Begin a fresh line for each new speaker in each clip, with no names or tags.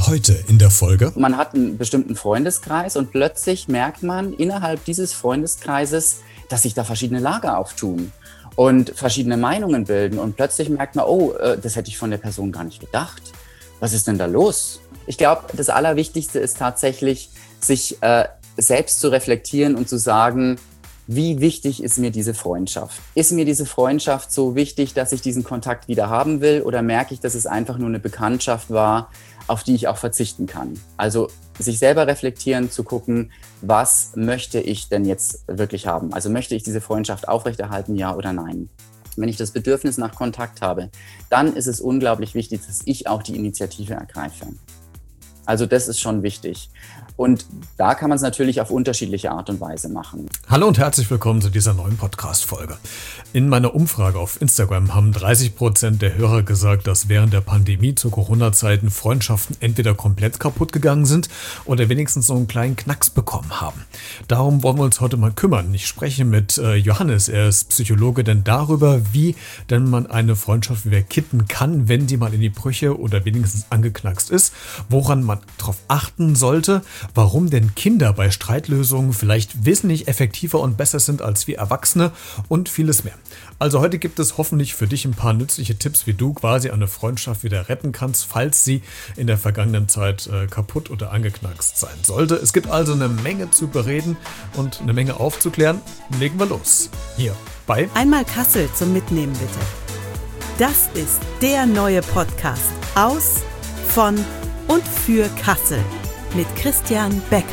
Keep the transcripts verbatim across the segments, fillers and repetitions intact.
Heute in der Folge.
Man hat einen bestimmten Freundeskreis und plötzlich merkt man innerhalb dieses Freundeskreises, dass sich da verschiedene Lager auftun und verschiedene Meinungen bilden. Und plötzlich merkt man, oh, das hätte ich von der Person gar nicht gedacht. Was ist denn da los? Ich glaube, das Allerwichtigste ist tatsächlich, sich äh, selbst zu reflektieren und zu sagen, wie wichtig ist mir diese Freundschaft? Ist mir diese Freundschaft so wichtig, dass ich diesen Kontakt wieder haben will? Oder merke ich, dass es einfach nur eine Bekanntschaft war, auf die ich auch verzichten kann? Also sich selber reflektieren, zu gucken, was möchte ich denn jetzt wirklich haben? Also möchte ich diese Freundschaft aufrechterhalten, ja oder nein? Wenn ich das Bedürfnis nach Kontakt habe, dann ist es unglaublich wichtig, dass ich auch die Initiative ergreife. Also das ist schon wichtig. Und da kann man es natürlich auf unterschiedliche Art und Weise machen.
Hallo und herzlich willkommen zu dieser neuen Podcast-Folge. In meiner Umfrage auf Instagram haben dreißig Prozent der Hörer gesagt, dass während der Pandemie zu Corona-Zeiten Freundschaften entweder komplett kaputt gegangen sind oder wenigstens so einen kleinen Knacks bekommen haben. Darum wollen wir uns heute mal kümmern. Ich spreche mit äh, Johannes, er ist Psychologe, denn darüber, wie denn man eine Freundschaft wieder kitten kann, wenn die mal in die Brüche oder wenigstens angeknackst ist, woran man darauf achten sollte, warum denn Kinder bei Streitlösungen vielleicht wesentlich effektiver und besser sind als wir Erwachsene und vieles mehr. Also heute gibt es hoffentlich für dich ein paar nützliche Tipps, wie du quasi eine Freundschaft wieder retten kannst, falls sie in der vergangenen Zeit äh, kaputt oder angeknackst sein sollte. Es gibt also eine Menge zu bereden und eine Menge aufzuklären. Legen wir los. Hier bei
Einmal Kassel zum Mitnehmen bitte. Das ist der neue Podcast aus, von und für Kassel mit Christian Becker.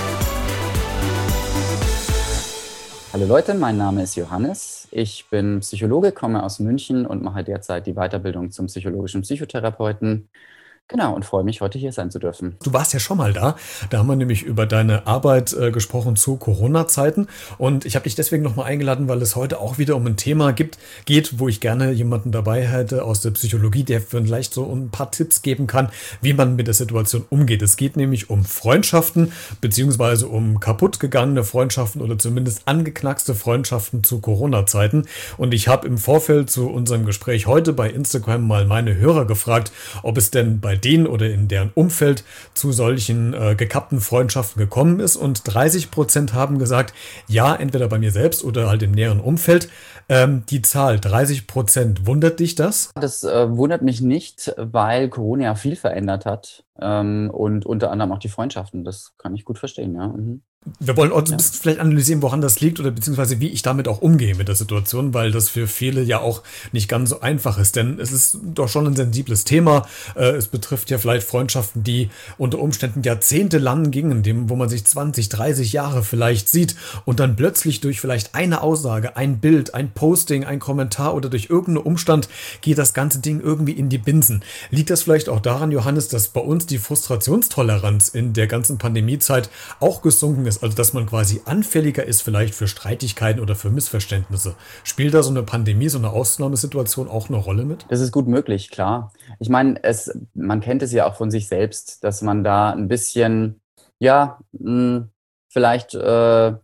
Hallo Leute, mein Name ist Johannes. Ich bin Psychologe, komme aus München und mache derzeit die Weiterbildung zum psychologischen Psychotherapeuten. Genau, und freue mich, heute hier sein zu dürfen.
Du warst ja schon mal da. Da haben wir nämlich über deine Arbeit äh, gesprochen zu Corona-Zeiten. Und ich habe dich deswegen nochmal eingeladen, weil es heute auch wieder um ein Thema gibt, geht, wo ich gerne jemanden dabei hätte aus der Psychologie, der vielleicht so ein paar Tipps geben kann, wie man mit der Situation umgeht. Es geht nämlich um Freundschaften, beziehungsweise um kaputt gegangene Freundschaften oder zumindest angeknackste Freundschaften zu Corona-Zeiten. Und ich habe im Vorfeld zu unserem Gespräch heute bei Instagram mal meine Hörer gefragt, ob es denn bei denen oder in deren Umfeld zu solchen äh, gekappten Freundschaften gekommen ist. Und dreißig Prozent haben gesagt, ja, entweder bei mir selbst oder halt im näheren Umfeld. Ähm, die Zahl dreißig Prozent, wundert dich das?
Das äh, wundert mich nicht, weil Corona ja viel verändert hat ähm, und unter anderem auch die Freundschaften. Das kann ich gut verstehen, ja. Mhm.
Wir wollen auch ein bisschen vielleicht analysieren, woran das liegt oder beziehungsweise wie ich damit auch umgehe mit der Situation, weil das für viele ja auch nicht ganz so einfach ist, denn es ist doch schon ein sensibles Thema. Es betrifft ja vielleicht Freundschaften, die unter Umständen Jahrzehnte lang gingen, dem, wo man sich zwanzig, dreißig Jahre vielleicht sieht und dann plötzlich durch vielleicht eine Aussage, ein Bild, ein Posting, ein Kommentar oder durch irgendeinen Umstand geht das ganze Ding irgendwie in die Binsen. Liegt das vielleicht auch daran, Johannes, dass bei uns die Frustrationstoleranz in der ganzen Pandemiezeit auch gesunken ist? Also, dass man quasi anfälliger ist vielleicht für Streitigkeiten oder für Missverständnisse. Spielt da so eine Pandemie, so eine Ausnahmesituation auch eine Rolle mit?
Das ist gut möglich, klar. Ich meine, es, man kennt es ja auch von sich selbst, dass man da ein bisschen, ja, mh, vielleicht, äh,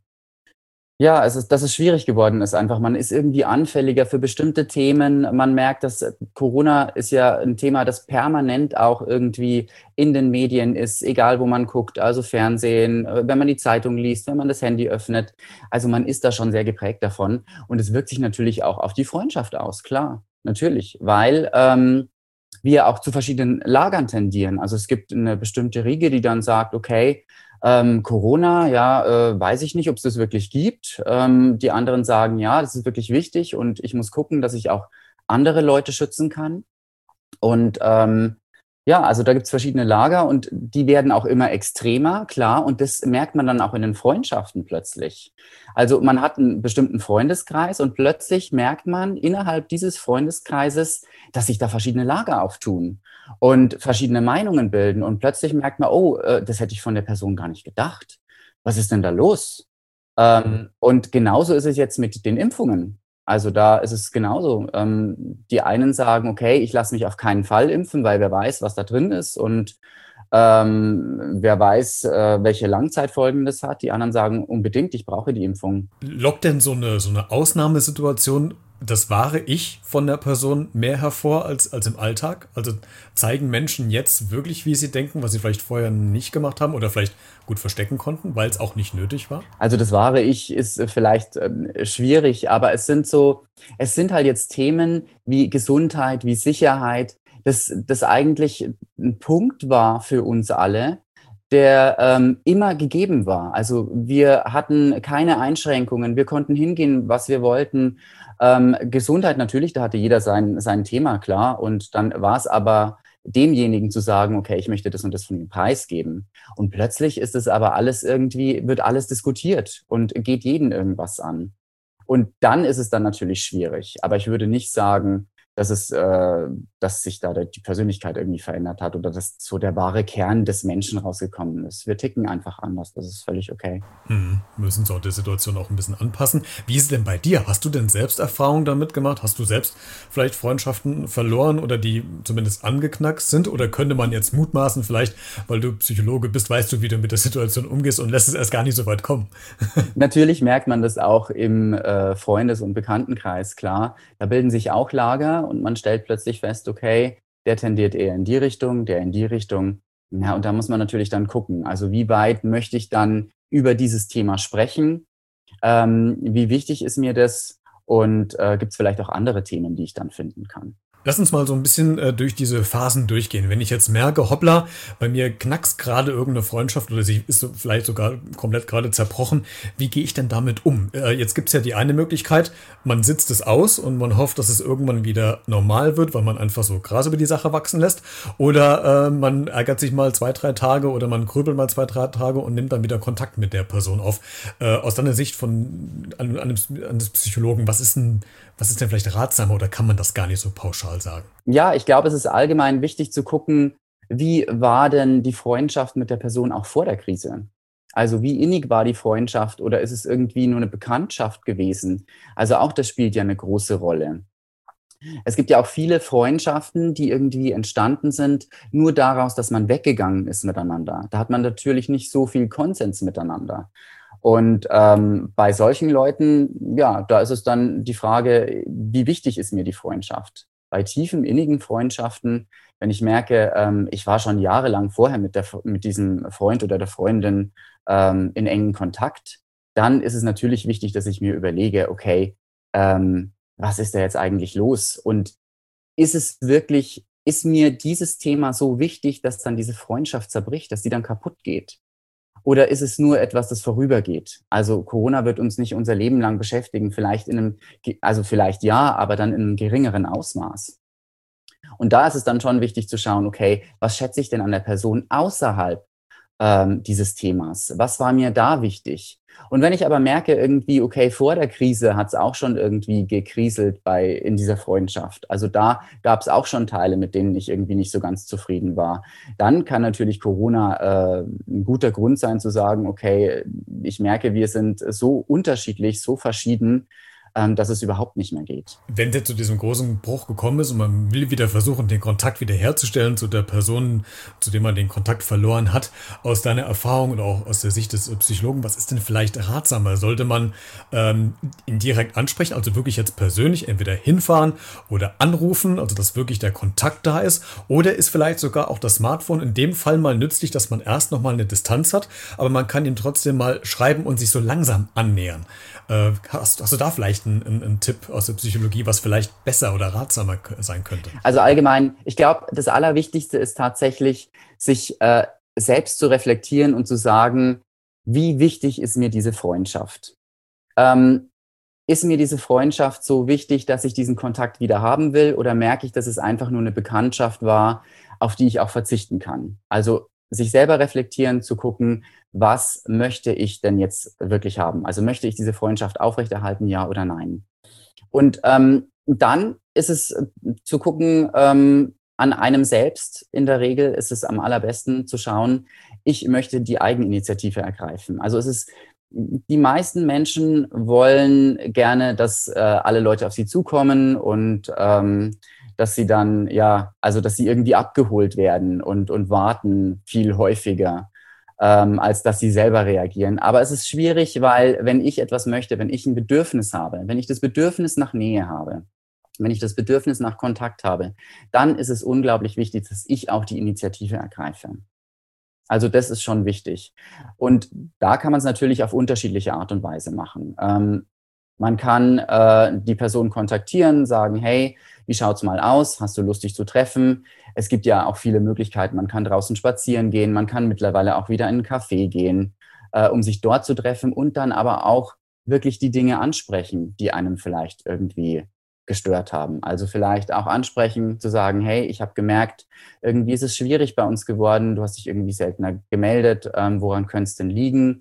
ja, es ist, dass es schwierig geworden ist einfach. Man ist irgendwie anfälliger für bestimmte Themen. Man merkt, dass Corona ist ja ein Thema, das permanent auch irgendwie in den Medien ist, egal wo man guckt, also Fernsehen, wenn man die Zeitung liest, wenn man das Handy öffnet. Also man ist da schon sehr geprägt davon. Und es wirkt sich natürlich auch auf die Freundschaft aus, klar, natürlich, weil ähm, wir auch zu verschiedenen Lagern tendieren. Also es gibt eine bestimmte Riege, die dann sagt, okay, Ähm, Corona, ja, äh, weiß ich nicht, ob es das wirklich gibt. Ähm, die anderen sagen, ja, das ist wirklich wichtig und ich muss gucken, dass ich auch andere Leute schützen kann. Und ähm, ja, also da gibt es verschiedene Lager und die werden auch immer extremer, klar. Und das merkt man dann auch in den Freundschaften plötzlich. Also man hat einen bestimmten Freundeskreis und plötzlich merkt man innerhalb dieses Freundeskreises, dass sich da verschiedene Lager auftun und verschiedene Meinungen bilden. Und plötzlich merkt man, oh, äh, das hätte ich von der Person gar nicht gedacht. Was ist denn da los? Ähm, und genauso ist es jetzt mit den Impfungen. Also da ist es genauso. Ähm, die einen sagen, okay, ich lasse mich auf keinen Fall impfen, weil wer weiß, was da drin ist und ähm, wer weiß, äh, welche Langzeitfolgen das hat. Die anderen sagen unbedingt, ich brauche die Impfung.
Lockt denn so eine, so eine Ausnahmesituation das wahre Ich von der Person mehr hervor als, als im Alltag? Also zeigen Menschen jetzt wirklich, wie sie denken, was sie vielleicht vorher nicht gemacht haben oder vielleicht gut verstecken konnten, weil es auch nicht nötig war?
Also das wahre Ich ist vielleicht ähm, schwierig, aber es sind so, es sind halt jetzt Themen wie Gesundheit, wie Sicherheit, das, das eigentlich ein Punkt war für uns alle, der ähm, immer gegeben war. Also wir hatten keine Einschränkungen, wir konnten hingehen, was wir wollten. Ähm, Gesundheit natürlich, da hatte jeder sein, sein Thema, klar. Und dann war es aber demjenigen zu sagen, okay, ich möchte das und das von ihm preisgeben. Und plötzlich ist es aber alles irgendwie, wird alles diskutiert und geht jeden irgendwas an. Und dann ist es dann natürlich schwierig. Aber ich würde nicht sagen, dass es, äh, dass sich da die Persönlichkeit irgendwie verändert hat oder dass so der wahre Kern des Menschen rausgekommen ist. Wir ticken einfach anders, das ist völlig okay.
Hm, müssen so die Situation auch ein bisschen anpassen. Wie ist es denn bei dir? Hast du denn selbst Erfahrungen damit gemacht? Hast du selbst vielleicht Freundschaften verloren oder die zumindest angeknackst sind? Oder könnte man jetzt mutmaßen, vielleicht, weil du Psychologe bist, weißt du, wie du mit der Situation umgehst und lässt es erst gar nicht so weit kommen?
Natürlich merkt man das auch im äh, Freundes- und Bekanntenkreis, klar. Da bilden sich auch Lager und man stellt plötzlich fest, okay, der tendiert eher in die Richtung, der in die Richtung. Ja, und da muss man natürlich dann gucken. Also wie weit möchte ich dann über dieses Thema sprechen? Ähm, wie wichtig ist mir das? Und äh, gibt es vielleicht auch andere Themen, die ich dann finden kann?
Lass uns mal so ein bisschen äh, durch diese Phasen durchgehen. Wenn ich jetzt merke, hoppla, bei mir knackst gerade irgendeine Freundschaft oder sie ist so vielleicht sogar komplett gerade zerbrochen, wie gehe ich denn damit um? Äh, jetzt gibt's ja die eine Möglichkeit, man sitzt es aus und man hofft, dass es irgendwann wieder normal wird, weil man einfach so Gras über die Sache wachsen lässt. Oder äh, man ärgert sich mal zwei, drei Tage oder man grübelt mal zwei, drei Tage und nimmt dann wieder Kontakt mit der Person auf. Äh, aus deiner Sicht von einem, einem, eines Psychologen, was ist denn, was ist denn vielleicht ratsamer oder kann man das gar nicht so pauschal sagen?
Ja, ich glaube, es ist allgemein wichtig zu gucken, wie war denn die Freundschaft mit der Person auch vor der Krise? Also wie innig war die Freundschaft oder ist es irgendwie nur eine Bekanntschaft gewesen? Also auch das spielt ja eine große Rolle. Es gibt ja auch viele Freundschaften, die irgendwie entstanden sind, nur daraus, dass man weggegangen ist miteinander. Da hat man natürlich nicht so viel Konsens miteinander. Und ähm, bei solchen Leuten, ja, da ist es dann die Frage, wie wichtig ist mir die Freundschaft? Bei tiefen, innigen Freundschaften, wenn ich merke, ähm, ich war schon jahrelang vorher mit, der, mit diesem Freund oder der Freundin ähm, in engen Kontakt, dann ist es natürlich wichtig, dass ich mir überlege, okay, ähm, was ist da jetzt eigentlich los? Und ist es wirklich, ist mir dieses Thema so wichtig, dass dann diese Freundschaft zerbricht, dass die dann kaputt geht? Oder ist es nur etwas, das vorübergeht? Also Corona wird uns nicht unser Leben lang beschäftigen, vielleicht in einem, also vielleicht ja, aber dann in einem geringeren Ausmaß. Und da ist es dann schon wichtig zu schauen, okay, was schätze ich denn an der Person außerhalb ähm, dieses Themas? Was war mir da wichtig? Und wenn ich aber merke, irgendwie, okay, vor der Krise hat es auch schon irgendwie gekriselt bei, in dieser Freundschaft. Also da gab es auch schon Teile, mit denen ich irgendwie nicht so ganz zufrieden war. Dann kann natürlich Corona äh, ein guter Grund sein zu sagen, okay, ich merke, wir sind so unterschiedlich, so verschieden, ähm, dass es überhaupt nicht mehr geht.
Wenn es zu diesem großen Bruch gekommen ist und man will wieder versuchen, den Kontakt wiederherzustellen zu der Person, zu der man den Kontakt verloren hat, aus deiner Erfahrung und auch aus der Sicht des Psychologen, was ist denn vielleicht ratsamer? Sollte man ähm, ihn direkt ansprechen, also wirklich jetzt persönlich entweder hinfahren oder anrufen, also dass wirklich der Kontakt da ist? Oder ist vielleicht sogar auch das Smartphone in dem Fall mal nützlich, dass man erst nochmal eine Distanz hat, aber man kann ihm trotzdem mal schreiben und sich so langsam annähern? Äh, hast, hast du da vielleicht einen, einen, einen Tipp aus der Psychologie, was vielleicht besser oder ratsamer sein könnte?
Also allgemein, ich glaube, das Allerwichtigste ist tatsächlich, sich äh, selbst zu reflektieren und zu sagen, wie wichtig ist mir diese Freundschaft? Ähm, ist mir diese Freundschaft so wichtig, dass ich diesen Kontakt wieder haben will, oder merke ich, dass es einfach nur eine Bekanntschaft war, auf die ich auch verzichten kann? Also sich selber reflektieren, zu gucken, was möchte ich denn jetzt wirklich haben? Also möchte ich diese Freundschaft aufrechterhalten, ja oder nein? Und ähm, dann ist es äh, zu gucken, ähm, an einem selbst in der Regel ist es am allerbesten zu schauen, ich möchte die Eigeninitiative ergreifen. Also es ist, die meisten Menschen wollen gerne, dass äh, alle Leute auf sie zukommen und ähm, dass sie dann, ja, also dass sie irgendwie abgeholt werden und, und warten viel häufiger. ähm, als dass sie selber reagieren. Aber es ist schwierig, weil wenn ich etwas möchte, wenn ich ein Bedürfnis habe, wenn ich das Bedürfnis nach Nähe habe, wenn ich das Bedürfnis nach Kontakt habe, dann ist es unglaublich wichtig, dass ich auch die Initiative ergreife. Also das ist schon wichtig. Und da kann man es natürlich auf unterschiedliche Art und Weise machen. Ähm, man kann äh, die Person kontaktieren, sagen, hey, wie schaut's mal aus? Hast du Lust, dich zu treffen? Es gibt ja auch viele Möglichkeiten. Man kann draußen spazieren gehen. Man kann mittlerweile auch wieder in einen Café gehen, äh, um sich dort zu treffen und dann aber auch wirklich die Dinge ansprechen, die einem vielleicht irgendwie gestört haben. Also vielleicht auch ansprechen, zu sagen, hey, ich habe gemerkt, irgendwie ist es schwierig bei uns geworden, du hast dich irgendwie seltener gemeldet, ähm, woran könnte es denn liegen?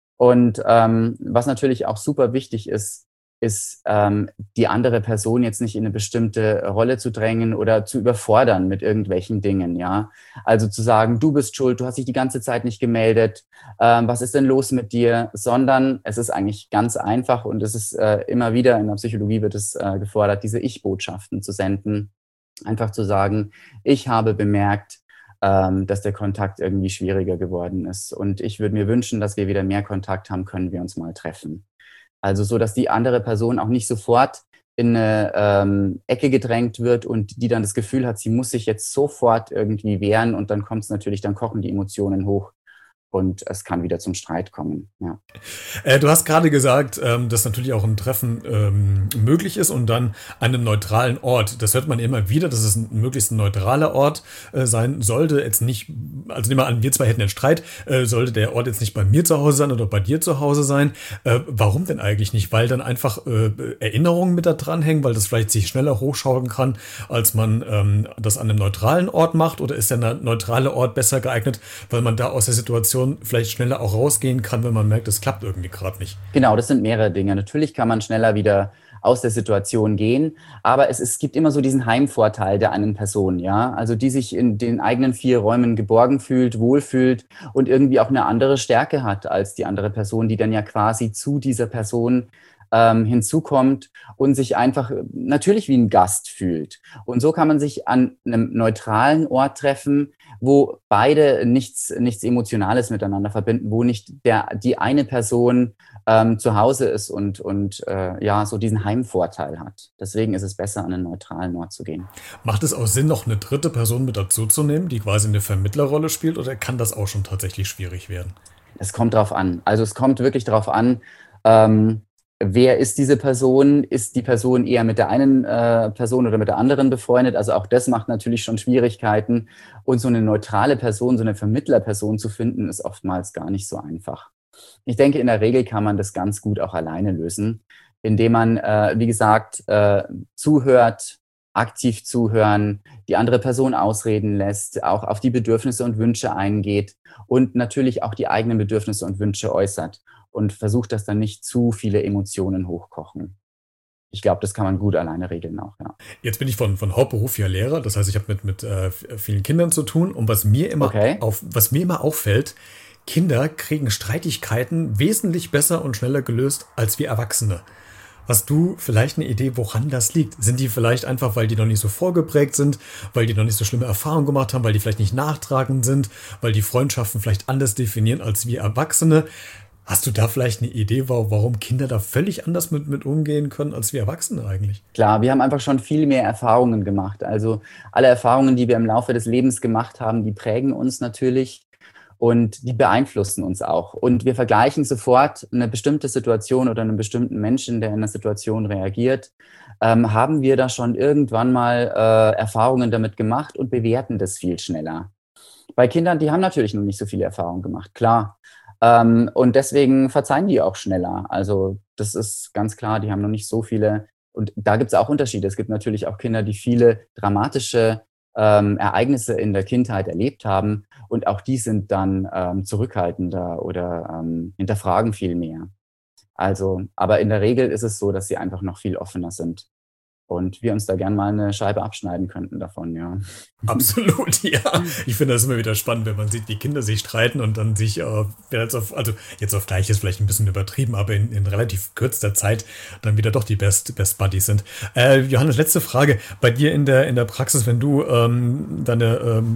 Und ähm, was natürlich auch super wichtig ist, ist ähm, die andere Person jetzt nicht in eine bestimmte Rolle zu drängen oder zu überfordern mit irgendwelchen Dingen, ja. Also zu sagen, du bist schuld, du hast dich die ganze Zeit nicht gemeldet, ähm, was ist denn los mit dir? Sondern es ist eigentlich ganz einfach und es ist äh, immer wieder, in der Psychologie wird es äh, gefordert, diese Ich-Botschaften zu senden. Einfach zu sagen, ich habe bemerkt, ähm, dass der Kontakt irgendwie schwieriger geworden ist und ich würde mir wünschen, dass wir wieder mehr Kontakt haben, können wir uns mal treffen. Also so, dass die andere Person auch nicht sofort in eine ähm, Ecke gedrängt wird und die dann das Gefühl hat, sie muss sich jetzt sofort irgendwie wehren und dann kommt es natürlich, dann kochen die Emotionen hoch und es kann wieder zum Streit kommen. Ja.
Äh, du hast gerade gesagt, ähm, dass natürlich auch ein Treffen ähm, möglich ist und dann an einem neutralen Ort. Das hört man immer wieder, dass es ein möglichst ein neutraler Ort äh, sein sollte. Jetzt nicht, also nehmen wir an, wir zwei hätten einen Streit, äh, sollte der Ort jetzt nicht bei mir zu Hause sein oder bei dir zu Hause sein. Äh, warum denn eigentlich nicht? Weil dann einfach äh, Erinnerungen mit da dranhängen, weil das vielleicht sich schneller hochschauen kann, als man ähm, das an einem neutralen Ort macht? Oder ist der neutrale Ort besser geeignet, weil man da aus der Situation vielleicht schneller auch rausgehen kann, wenn man merkt, es klappt irgendwie gerade nicht?
Genau, das sind mehrere Dinge. Natürlich kann man schneller wieder aus der Situation gehen, aber es, es gibt immer so diesen Heimvorteil der einen Person, ja, also die sich in den eigenen vier Räumen geborgen fühlt, wohlfühlt und irgendwie auch eine andere Stärke hat als die andere Person, die dann ja quasi zu dieser Person ähm, hinzukommt und sich einfach natürlich wie ein Gast fühlt. Und so kann man sich an einem neutralen Ort treffen, wo beide nichts, nichts Emotionales miteinander verbinden, wo nicht der, die eine Person ähm, zu Hause ist und, und äh, ja, so diesen Heimvorteil hat. Deswegen ist es besser, an einen neutralen Ort zu gehen.
Macht es auch Sinn, noch eine dritte Person mit dazu zu nehmen, die quasi eine Vermittlerrolle spielt, oder kann das auch schon tatsächlich schwierig werden?
Es kommt drauf an. Also es kommt wirklich drauf an, ähm, wer ist diese Person? Ist die Person eher mit der einen äh, Person oder mit der anderen befreundet? Also auch das macht natürlich schon Schwierigkeiten. Und so eine neutrale Person, so eine Vermittlerperson zu finden, ist oftmals gar nicht so einfach. Ich denke, in der Regel kann man das ganz gut auch alleine lösen, indem man, äh, wie gesagt, äh, zuhört, aktiv zuhören, die andere Person ausreden lässt, auch auf die Bedürfnisse und Wünsche eingeht und natürlich auch die eigenen Bedürfnisse und Wünsche äußert. Und versucht, dass dann nicht zu viele Emotionen hochkochen. Ich glaube, das kann man gut alleine regeln auch, ja.
Jetzt bin ich von, von Hauptberuf ja Lehrer, das heißt, ich habe mit, mit äh, vielen Kindern zu tun. Und was mir immer
okay.
auf, was mir immer auffällt, Kinder kriegen Streitigkeiten wesentlich besser und schneller gelöst als wir Erwachsene. Hast du vielleicht eine Idee, woran das liegt? Sind die vielleicht einfach, weil die noch nicht so vorgeprägt sind, weil die noch nicht so schlimme Erfahrungen gemacht haben, weil die vielleicht nicht nachtragend sind, weil die Freundschaften vielleicht anders definieren als wir Erwachsene? Hast du da vielleicht eine Idee, warum Kinder da völlig anders mit, mit umgehen können als wir Erwachsene eigentlich?
Klar, wir haben einfach schon viel mehr Erfahrungen gemacht. Also alle Erfahrungen, die wir im Laufe des Lebens gemacht haben, die prägen uns natürlich und die beeinflussen uns auch. Und wir vergleichen sofort eine bestimmte Situation oder einen bestimmten Menschen, der in einer Situation reagiert. Ähm, haben wir da schon irgendwann mal äh, Erfahrungen damit gemacht und bewerten das viel schneller. Bei Kindern, die haben natürlich noch nicht so viele Erfahrungen gemacht, klar. Ähm, und deswegen verzeihen die auch schneller. Also das ist ganz klar, die haben noch nicht so viele. Und da gibt es auch Unterschiede. Es gibt natürlich auch Kinder, die viele dramatische ähm, Ereignisse in der Kindheit erlebt haben. Und auch die sind dann ähm, zurückhaltender oder ähm, hinterfragen viel mehr. Also, aber in der Regel ist es so, dass sie einfach noch viel offener sind. Und wir uns da gern mal eine Scheibe abschneiden könnten davon, ja.
Absolut, ja. Ich finde das immer wieder spannend, wenn man sieht, wie Kinder sich streiten und dann sich, äh, jetzt auf, also jetzt auf gleich ist vielleicht ein bisschen übertrieben, aber in, in relativ kürzester Zeit dann wieder doch die Best, Best Buddies sind. Äh, Johannes, letzte Frage. Bei dir in der, in der Praxis, wenn du ähm, deine ähm,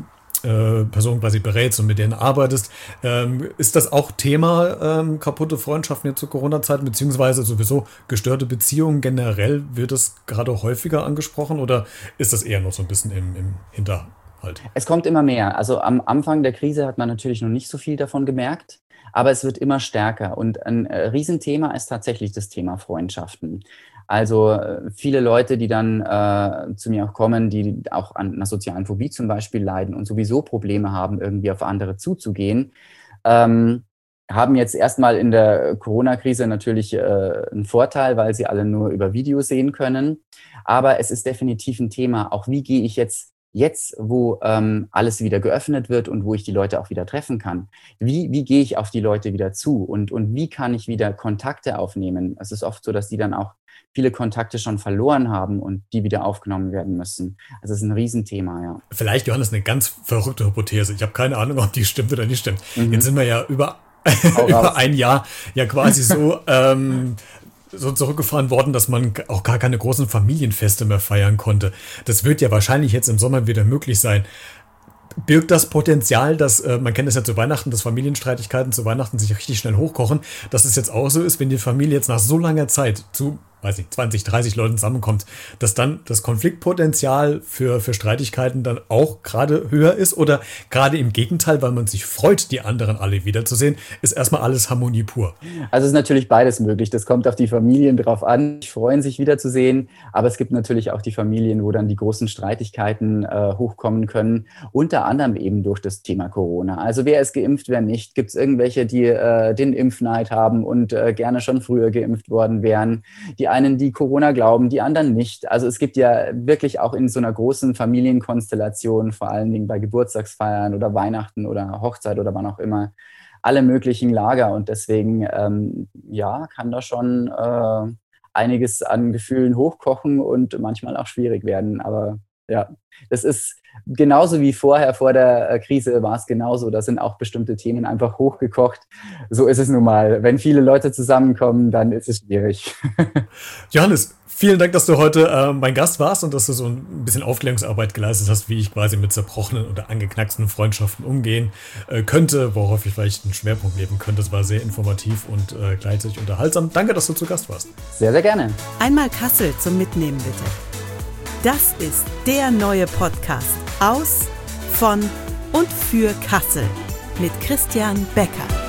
äh, Personen quasi berätst und mit denen arbeitest. Ähm, ist das auch Thema, ähm, kaputte Freundschaften jetzt zur Corona-Zeit, beziehungsweise sowieso gestörte Beziehungen generell? Wird das gerade häufiger angesprochen oder ist das eher noch so ein bisschen im, im Hinterhalt?
Es kommt immer mehr. Also am Anfang der Krise hat man natürlich noch nicht so viel davon gemerkt, aber es wird immer stärker. Und ein äh, Riesenthema ist tatsächlich das Thema Freundschaften. Also äh, viele Leute, die dann äh, zu mir auch kommen, die auch an einer sozialen Phobie zum Beispiel leiden und sowieso Probleme haben, irgendwie auf andere zuzugehen, ähm, haben jetzt erstmal in der Corona-Krise natürlich äh, einen Vorteil, weil sie alle nur über Video sehen können. Aber es ist definitiv ein Thema, auch wie gehe ich jetzt Jetzt, wo ähm, alles wieder geöffnet wird und wo ich die Leute auch wieder treffen kann, wie, wie gehe ich auf die Leute wieder zu und, und wie kann ich wieder Kontakte aufnehmen? Es ist oft so, dass die dann auch viele Kontakte schon verloren haben und die wieder aufgenommen werden müssen. Also es ist ein Riesenthema, ja.
Vielleicht, Johannes, eine ganz verrückte Hypothese. Ich habe keine Ahnung, ob die stimmt oder nicht stimmt. Mhm. Jetzt sind wir ja über, über ein Jahr ja quasi so... ähm, so zurückgefahren worden, dass man auch gar keine großen Familienfeste mehr feiern konnte. Das wird ja wahrscheinlich jetzt im Sommer wieder möglich sein. Birgt das Potenzial, dass, äh, man kennt es ja zu Weihnachten, dass Familienstreitigkeiten zu Weihnachten sich richtig schnell hochkochen, dass es jetzt auch so ist, wenn die Familie jetzt nach so langer Zeit zu, weiß nicht, zwanzig, dreißig Leuten zusammenkommt, dass dann das Konfliktpotenzial für, für Streitigkeiten dann auch gerade höher ist oder gerade im Gegenteil, weil man sich freut, die anderen alle wiederzusehen, ist erstmal alles Harmonie pur.
Also es ist natürlich beides möglich. Das kommt auf die Familien drauf an. Die freuen sich wiederzusehen, aber es gibt natürlich auch die Familien, wo dann die großen Streitigkeiten äh, hochkommen können, unter anderem eben durch das Thema Corona. Also wer ist geimpft, wer nicht? Gibt es irgendwelche, die äh, den Impfneid haben und äh, gerne schon früher geimpft worden wären? Die einen, die Corona glauben, die anderen nicht. Also es gibt ja wirklich auch in so einer großen Familienkonstellation, vor allen Dingen bei Geburtstagsfeiern oder Weihnachten oder Hochzeit oder wann auch immer, alle möglichen Lager. Und deswegen, ähm, ja, kann da schon äh, einiges an Gefühlen hochkochen und manchmal auch schwierig werden. Aber ja, das ist genauso wie vorher, vor der Krise war es genauso. Da sind auch bestimmte Themen einfach hochgekocht. So ist es nun mal. Wenn viele Leute zusammenkommen, dann ist es schwierig.
Johannes, vielen Dank, dass du heute äh, mein Gast warst und dass du so ein bisschen Aufklärungsarbeit geleistet hast, wie ich quasi mit zerbrochenen oder angeknacksten Freundschaften umgehen äh, könnte, worauf ich vielleicht einen Schwerpunkt leben könnte. Das war sehr informativ und äh, gleichzeitig unterhaltsam. Danke, dass du zu Gast warst.
Sehr, sehr gerne.
Einmal Kassel zum Mitnehmen, bitte. Das ist der neue Podcast aus, von und für Kassel mit Christian Becker.